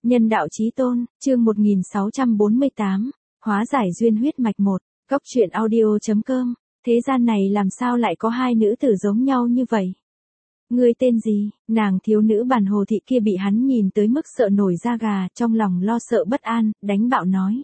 Nhân đạo chí tôn, chương 1648, hóa giải duyên huyết mạch 1, Cốc truyện audio.com, thế gian này làm sao lại có hai nữ tử giống nhau như vậy? Ngươi tên gì? Nàng thiếu nữ Bàn Hồ Thị kia bị hắn nhìn tới mức sợ nổi da gà, trong lòng lo sợ bất an, đánh bạo nói.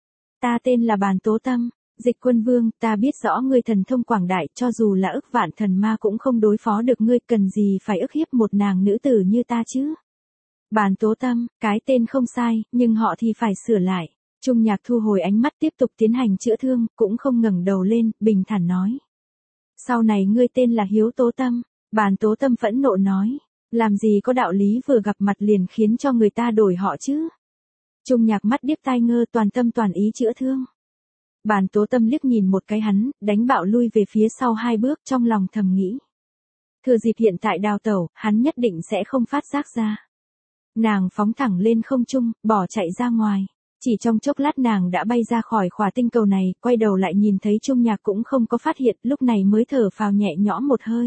Ta tên là Bàn Tố Tâm, Dịch Quân Vương, ta biết rõ ngươi thần thông quảng đại, cho dù là ức vạn thần ma cũng không đối phó được ngươi, cần gì phải ức hiếp một nàng nữ tử như ta chứ? Bàn Tố Tâm, cái tên không sai, nhưng họ thì phải sửa lại. Trung Nhạc thu hồi ánh mắt tiếp tục tiến hành chữa thương, cũng không ngẩng đầu lên, bình thản nói. Sau này ngươi tên là Hiếu Tố Tâm. Bàn Tố Tâm phẫn nộ nói. Làm gì có đạo lý vừa gặp mặt liền khiến cho người ta đổi họ chứ? Trung Nhạc mắt điếc tai ngơ, toàn tâm toàn ý chữa thương. Bàn Tố Tâm liếc nhìn một cái hắn, đánh bạo lui về phía sau 2 bước, trong lòng thầm nghĩ. Thừa dịp hiện tại đào tẩu, hắn nhất định sẽ không phát giác ra. Nàng phóng thẳng lên không trung, bỏ chạy ra ngoài. Chỉ trong chốc lát nàng đã bay ra khỏi khỏa tinh cầu này, quay đầu lại nhìn thấy Trung Nhạc cũng không có phát hiện, lúc này mới thở phào nhẹ nhõm một hơi.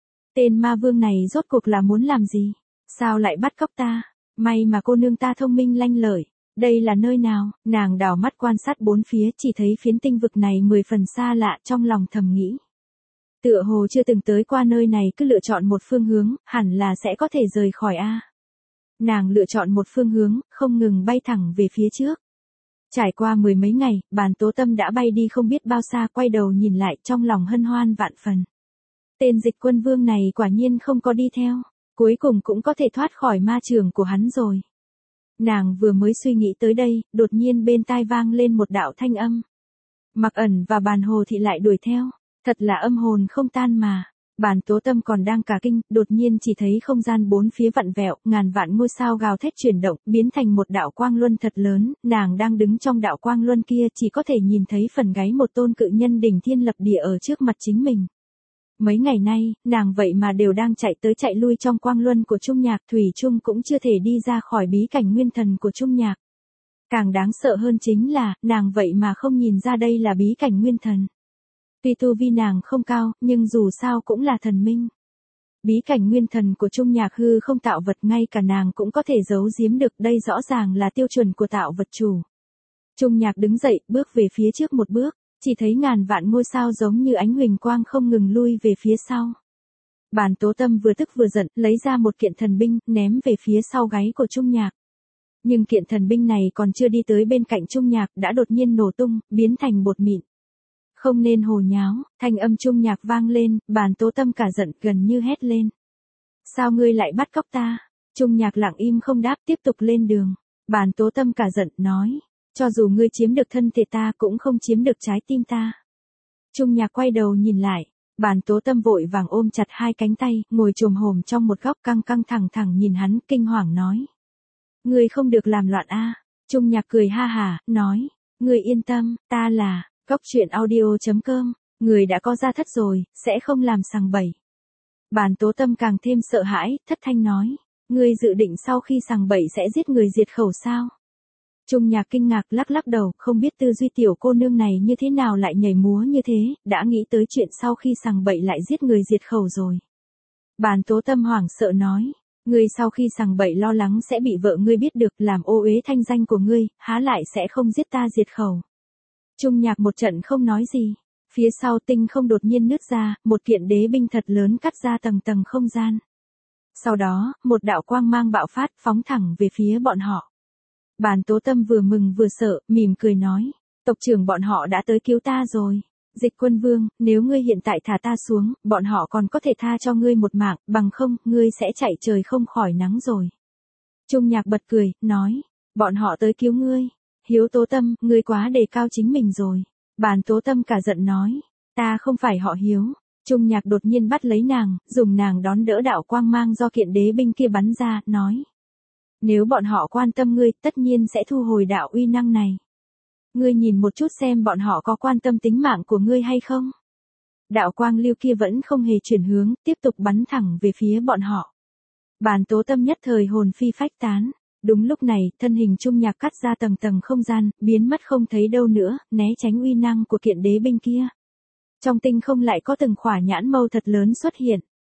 Tên ma vương này rốt cuộc là muốn làm gì? Sao lại bắt cóc ta? May mà cô nương ta thông minh lanh lợi. Đây là nơi nào? Nàng đảo mắt quan sát bốn phía, chỉ thấy phiến tinh vực này 10 phần xa lạ, trong lòng thầm nghĩ. Tựa hồ chưa từng tới qua nơi này, cứ lựa chọn một phương hướng, hẳn là sẽ có thể rời khỏi a. Nàng lựa chọn một phương hướng, không ngừng bay thẳng về phía trước. Trải qua 10 mấy ngày, Bàn Tố Tâm đã bay đi không biết bao xa, quay đầu nhìn lại, trong lòng hân hoan vạn phần. Tên Dịch Quân Vương này quả nhiên không có đi theo, cuối cùng cũng có thể thoát khỏi ma trường của hắn rồi. Nàng vừa mới suy nghĩ tới đây, đột nhiên bên tai vang lên một đạo thanh âm. Mặc Ẩn và Bàn Hồ Thị lại đuổi theo, thật là âm hồn không tan mà. Bàn Tố Tâm còn đang cả kinh, đột nhiên chỉ thấy không gian bốn phía vặn vẹo, ngàn vạn ngôi sao gào thét chuyển động, biến thành một đạo quang luân thật lớn, nàng đang đứng trong đạo quang luân kia, chỉ có thể nhìn thấy phần gáy một tôn cự nhân đỉnh thiên lập địa ở trước mặt chính mình. Mấy ngày nay, nàng vậy mà đều đang chạy tới chạy lui trong quang luân của Trung Nhạc, thủy chung cũng chưa thể đi ra khỏi bí cảnh nguyên thần của Trung Nhạc. Càng đáng sợ hơn chính là, nàng vậy mà không nhìn ra đây là bí cảnh nguyên thần. Tuy tu vi nàng không cao, nhưng dù sao cũng là thần minh. Bí cảnh nguyên thần của Trung Nhạc hư không tạo vật, ngay cả nàng cũng có thể giấu giếm được, đây rõ ràng là tiêu chuẩn của tạo vật chủ. Trung Nhạc đứng dậy, bước về phía trước một bước, chỉ thấy ngàn vạn ngôi sao giống như ánh huỳnh quang không ngừng lui về phía sau. Bàn Tố Tâm vừa tức vừa giận, lấy ra một kiện thần binh, ném về phía sau gáy của Trung Nhạc. Nhưng kiện thần binh này còn chưa đi tới bên cạnh Trung Nhạc, đã đột nhiên nổ tung, biến thành bột mịn. Không nên hồ nháo, thanh âm Trung Nhạc vang lên, Bàn Tố Tâm cả giận, gần như hét lên. Sao ngươi lại bắt cóc ta? Trung Nhạc lặng im không đáp, tiếp tục lên đường. Bàn Tố Tâm cả giận, nói. Cho dù ngươi chiếm được thân thể ta cũng không chiếm được trái tim ta. Trung Nhạc quay đầu nhìn lại, Bàn Tố Tâm vội vàng ôm chặt 2 cánh tay, ngồi chồm hổm trong một góc, căng căng thẳng thẳng nhìn hắn, kinh hoàng nói. Ngươi không được làm loạn a. Trung Nhạc cười ha hả, nói. Ngươi yên tâm, ta là Cốc truyện audio.com, người đã có gia thất rồi, sẽ không làm sằng bậy. Bàn Tố Tâm càng thêm sợ hãi, thất thanh nói. Ngươi dự định sau khi sằng bậy sẽ giết người diệt khẩu sao? Trung Nhạc kinh ngạc lắc lắc đầu, không biết tư duy tiểu cô nương này như thế nào lại nhảy múa như thế, đã nghĩ tới chuyện sau khi sằng bậy lại giết người diệt khẩu rồi. Bàn Tố Tâm hoảng sợ nói, ngươi sau khi sằng bậy lo lắng sẽ bị vợ ngươi biết được, làm ô uế thanh danh của ngươi, há lại sẽ không giết ta diệt khẩu. Trung Nhạc một trận không nói gì, phía sau tinh không đột nhiên nứt ra, một kiện đế binh thật lớn cắt ra tầng tầng không gian. Sau đó, một đạo quang mang bạo phát, phóng thẳng về phía bọn họ. Bàn Tố Tâm vừa mừng vừa sợ, mỉm cười nói, tộc trưởng bọn họ đã tới cứu ta rồi. Dịch Quân Vương, nếu ngươi hiện tại thả ta xuống, bọn họ còn có thể tha cho ngươi một mạng, bằng không, ngươi sẽ chạy trời không khỏi nắng rồi. Trung Nhạc bật cười, nói, bọn họ tới cứu ngươi. Hiếu Tố Tâm, ngươi quá đề cao chính mình rồi. Bàn Tố Tâm cả giận nói, ta không phải họ Hiếu. Trung Nhạc đột nhiên bắt lấy nàng, dùng nàng đón đỡ đạo quang mang do kiện đế binh kia bắn ra, nói. Nếu bọn họ quan tâm ngươi, tất nhiên sẽ thu hồi đạo uy năng này. Ngươi nhìn một chút xem bọn họ có quan tâm tính mạng của ngươi hay không? Đạo quang lưu kia vẫn không hề chuyển hướng, tiếp tục bắn thẳng về phía bọn họ. Bàn Tố Tâm nhất thời hồn phi phách tán. Đúng lúc này, thân hình Trung Nhạc cắt ra tầng tầng không gian, biến mất không thấy đâu nữa, né tránh uy năng của kiện đế binh kia. Trong tinh không lại có từng khỏa nhãn mâu thật lớn xuất hiện.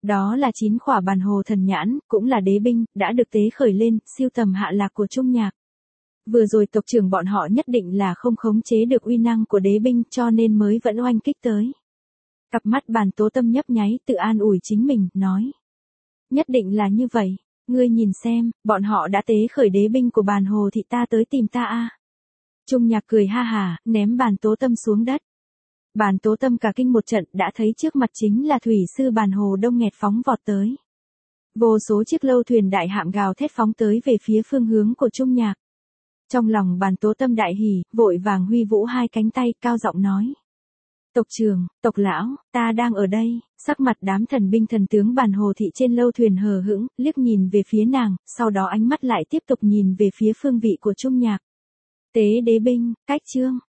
Đó là 9 khỏa bản hồ thần nhãn, cũng là đế binh, đã được tế khởi lên, siêu tầm hạ lạc của Trung Nhạc. Vừa rồi tộc trưởng bọn họ nhất định là không khống chế được uy năng của đế binh cho nên mới vẫn oanh kích tới. Cặp mắt Bàn Tố Tâm nhấp nháy tự an ủi chính mình, nói. Nhất định là như vậy, ngươi nhìn xem, bọn họ đã tế khởi đế binh của Bàn Hồ Thị ta tới tìm ta a. Trung Nhạc cười ha hà, ném Bàn Tố Tâm xuống đất. Bàn Tố Tâm cả kinh một trận đã thấy trước mặt chính là thủy sư Bàn Hồ Đông nghẹt phóng vọt tới. Vô số chiếc lâu thuyền đại hạm gào thét phóng tới về phía phương hướng của Trung Nhạc. Trong lòng Bàn Tố Tâm đại hỉ, vội vàng huy vũ hai cánh tay cao giọng nói. Tộc trưởng, tộc lão, ta đang ở đây, sắc mặt đám thần binh thần tướng Bàn Hồ Thị trên lâu thuyền hờ hững, liếc nhìn về phía nàng, sau đó ánh mắt lại tiếp tục nhìn về phía phương vị của Trung Nhạc. Tế đế binh, cách chương.